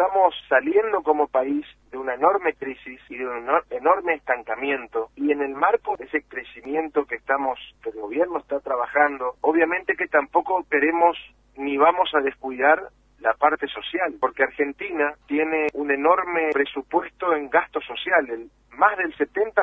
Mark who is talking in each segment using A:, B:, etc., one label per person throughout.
A: estamos saliendo como país de una enorme crisis y de un enorme estancamiento, y en el marco de ese crecimiento que el gobierno está trabajando, obviamente que tampoco queremos ni vamos a descuidar la parte social, porque Argentina tiene un enorme presupuesto en gasto social. Más del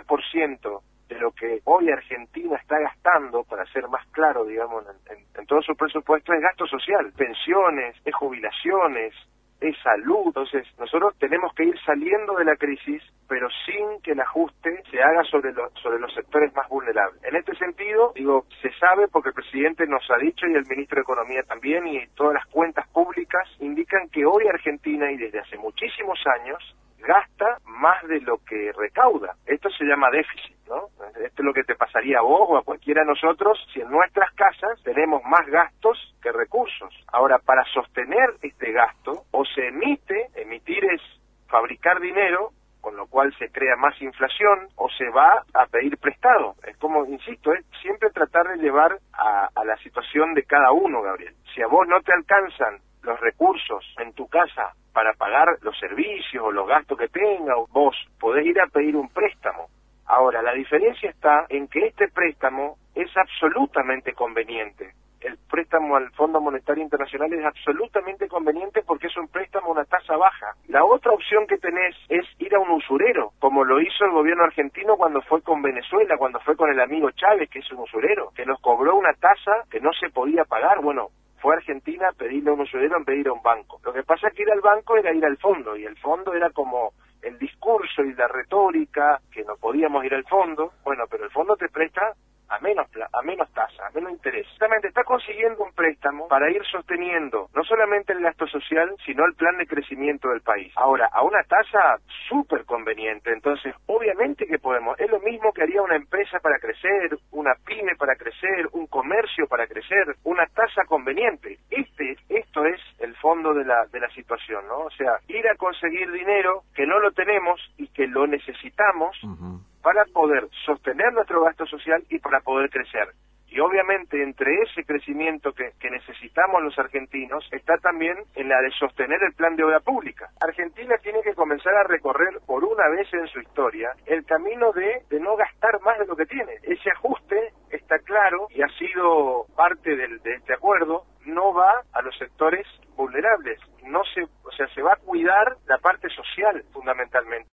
A: 70% de lo que hoy Argentina está gastando, para ser más claro, digamos, en todo su presupuesto, es gasto social, pensiones, es jubilaciones, es salud. Entonces, nosotros tenemos que ir saliendo de la crisis, pero sin que el ajuste se haga sobre los sectores más vulnerables. En este sentido, digo, se sabe porque el presidente nos ha dicho, y el ministro de Economía también, y todas las cuentas públicas indican que hoy Argentina, y desde hace muchísimos años, gasta más de lo que recauda. Esto se llama déficit, ¿no? Esto es lo que te pasaría a vos o a cualquiera de nosotros si en nuestras casas tenemos más gastos que recursos. Ahora, para sostener este gasto, o se emitir es fabricar dinero, con lo cual se crea más inflación, o se va a pedir prestado. Es como, insisto, es siempre tratar de llevar a la situación de cada uno, Gabriel. Si a vos no te alcanzan los recursos en tu casa para pagar los servicios o los gastos que tengas, vos podés ir a pedir un préstamo. Ahora, la diferencia está en que este préstamo es absolutamente conveniente. El préstamo al Fondo Monetario Internacional es absolutamente conveniente porque es un préstamo a una tasa baja. La otra opción que tenés es ir a un usurero, como lo hizo el gobierno argentino cuando fue con Venezuela, cuando fue con el amigo Chávez, que es un usurero, que nos cobró una tasa que no se podía pagar. Bueno, fue a Argentina a pedirle a un usurero en vez de ir a un banco. Lo que pasa es que ir al banco era ir al fondo, y el fondo era como el discurso y la retórica, que no podíamos ir al fondo. Bueno, pero el fondo te presta a menos tasa, a menos interés. Exactamente, está consiguiendo un préstamo para ir sosteniendo no solamente el gasto social, sino el plan de crecimiento del país. Ahora, a una tasa súper conveniente. Entonces, obviamente que podemos. Es lo mismo que haría una empresa para crecer, una pyme para crecer, un comercio para crecer, una tasa conveniente. Esto es el fondo de la situación, ¿no? O sea, ir a conseguir dinero que no lo tenemos y que lo necesitamos para poder sostener nuestro gasto social y para poder crecer. Y obviamente entre ese crecimiento que necesitamos los argentinos está también en la de sostener el plan de obra pública. Argentina tiene que comenzar a recorrer por una vez en su historia el camino de no gastar más de lo que tiene. Ese ajuste está claro y ha sido parte de este acuerdo. No va a los sectores vulnerables, se va a cuidar la parte social fundamentalmente.